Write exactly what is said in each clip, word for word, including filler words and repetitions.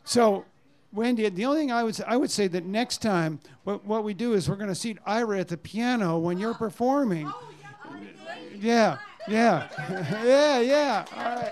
So, Wendy, the only thing I would say, I would say that next time, what what we do is we're going to seat Ira at the piano when you're performing. Oh, Yeah, yeah, yeah, yeah. All right.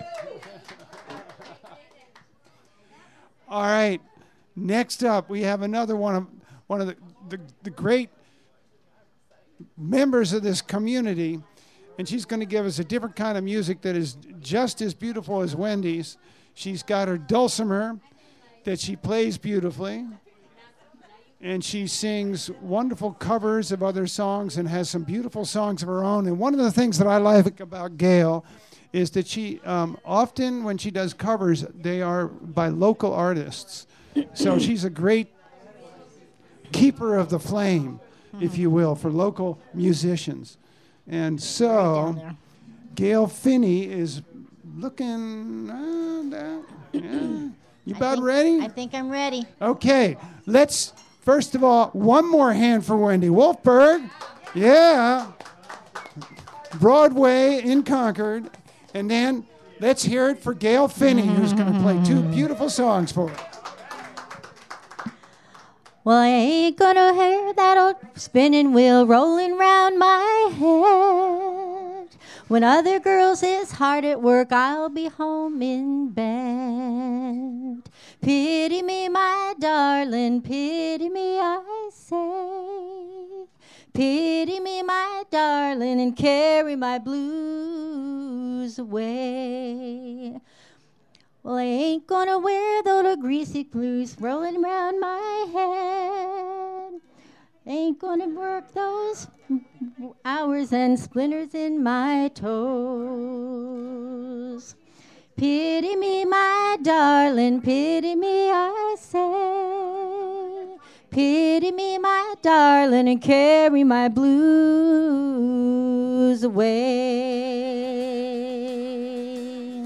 All right. Next up, we have another one of one of the, the, the great members of this community, and she's going to give us a different kind of music that is just as beautiful as Wendy's. She's got her dulcimer that she plays beautifully, and she sings wonderful covers of other songs and has some beautiful songs of her own. And one of the things that I like about Gail is that she um, often, when she does covers, they are by local artists. So she's a great keeper of the flame, if you will, for local musicians. And so Gail Finney is looking uh, down. Yeah. You I about think, ready? I think I'm ready. Okay, let's, first of all, one more hand for Wendy Wolfberg. Yeah. Broadway in Concord. And then let's hear it for Gail Finney, who's going to play two beautiful songs for us. Well, I ain't gonna hear that old spinning wheel rolling round my head. When other girls is hard at work, I'll be home in bed. Pity me, my darling, pity me, I say. Pity me, my darling, and carry my blues away. Well, I ain't gonna wear those greasy blues rolling around my head. Ain't gonna work those hours and splinters in my toes. Pity me, my darling, pity me, I say. Pity me, my darling, and carry my blues away.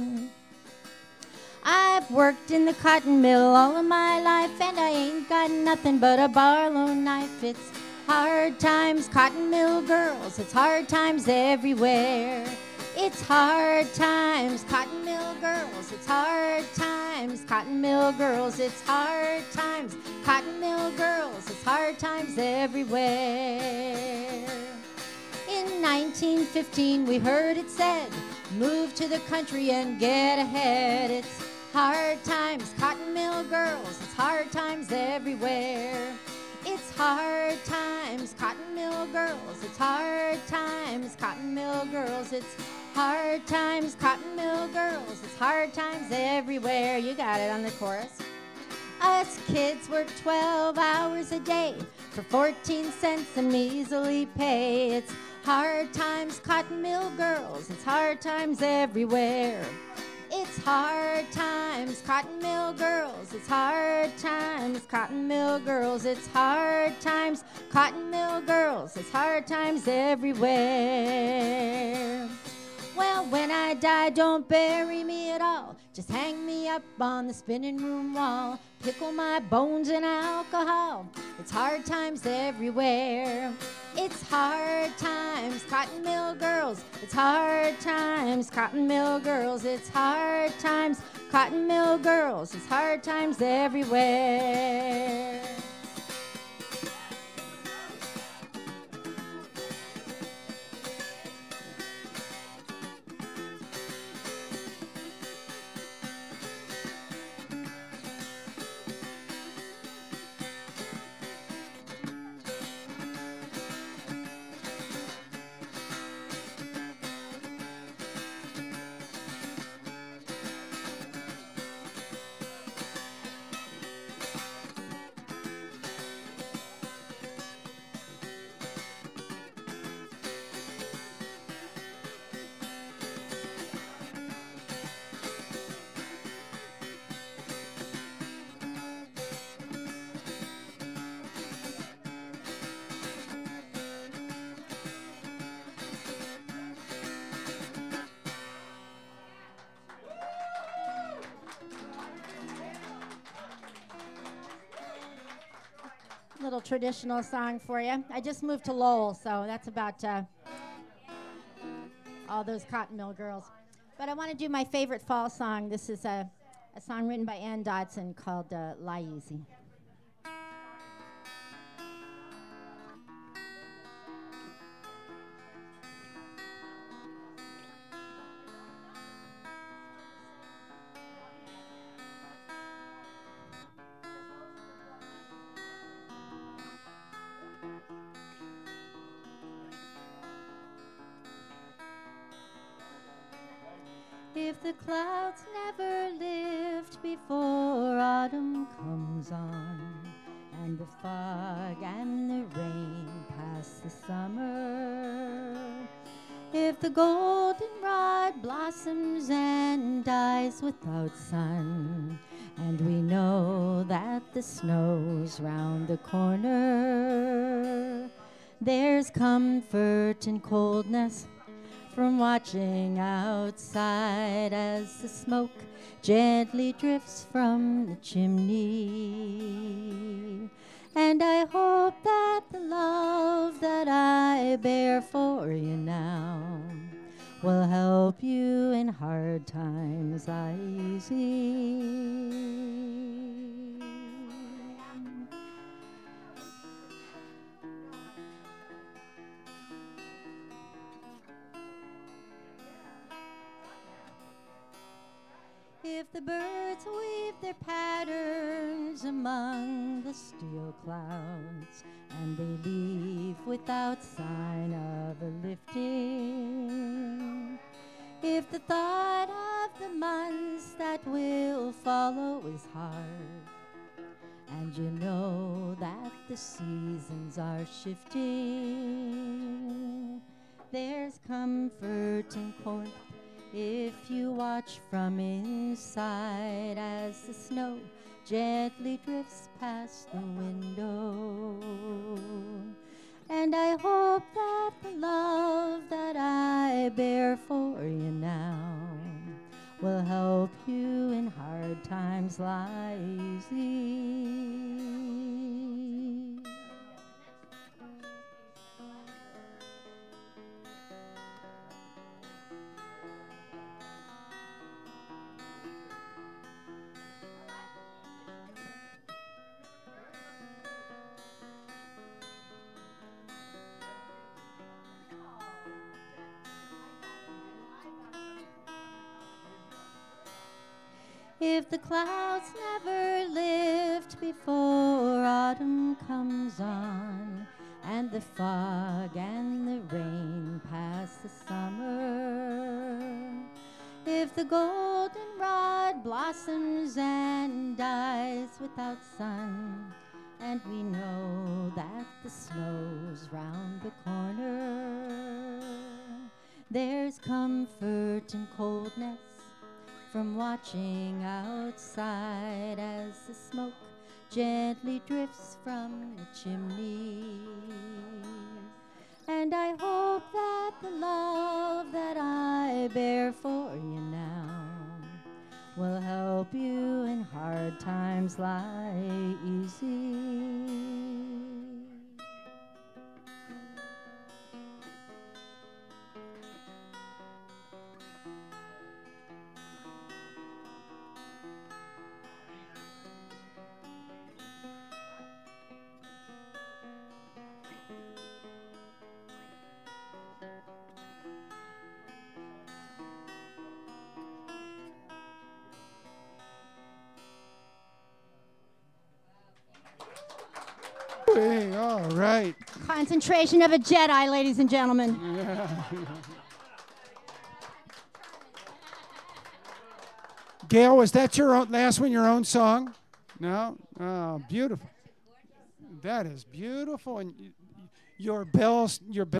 I've worked in the cotton mill all of my life, and I ain't got nothing but a Barlow knife. It's hard times, cotton mill girls, it's hard times everywhere. It's hard times, cotton mill girls, it's hard times, cotton mill girls, it's hard times, cotton mill girls, it's hard times everywhere. In nineteen fifteen we heard it said, move to the country and get ahead. It's hard times, cotton mill girls, it's hard times everywhere. It's hard times, cotton mill girls, it's hard times, cotton mill girls, it's hard times, cotton mill girls, it's hard times everywhere. You got it on the chorus. Us kids work twelve hours a day for fourteen cents a measly pay. It's hard times, cotton mill girls, it's hard times everywhere. It's hard times, cotton mill girls, it's hard times, cotton mill girls, it's hard times, cotton mill girls, it's hard times everywhere. Well, when I die, don't bury me at all. Just hang me up on the spinning room wall. Pickle my bones in alcohol. It's hard times everywhere. It's hard times, cotton mill girls. It's hard times, cotton mill girls. It's hard times, cotton mill girls. It's hard times everywhere. Little traditional song for you. I just moved to Lowell, so that's about uh, all those cotton mill girls. But I want to do my favorite fall song. This is a A song written by Ann Dodson called uh, Lie Easy. If the clouds never lift before autumn comes on, and the fog and the rain pass the summer, if the goldenrod blossoms and dies without sun, and we know that the snow's round the corner, there's comfort in coldness from watching outside as the smoke gently drifts from the chimney. And I hope that the love that I bear for you now will help you in hard times lie easy. If the birds weave their patterns among the steel clouds, and they leave without sign of a lifting, if the thought of the months that will follow is hard, and you know that the seasons are shifting, there's comfort in cold if you watch from inside as the snow gently drifts past the window. And I hope that the love that I bear for you now will help you in hard times lie easy. If the clouds never lift before autumn comes on, and the fog and the rain pass the summer, if the goldenrod blossoms and dies without sun, and we know that the snow's round the corner, there's comfort in coldness from watching outside as the smoke gently drifts from the chimney. And I hope that the love that I bear for you now will help you in hard times lie easy. Hey, all right. Concentration of a Jedi, ladies and gentlemen. Yeah. Gail, was that your own, last one, your own song? No? Oh, beautiful. That is beautiful. And y- your bells, your bells.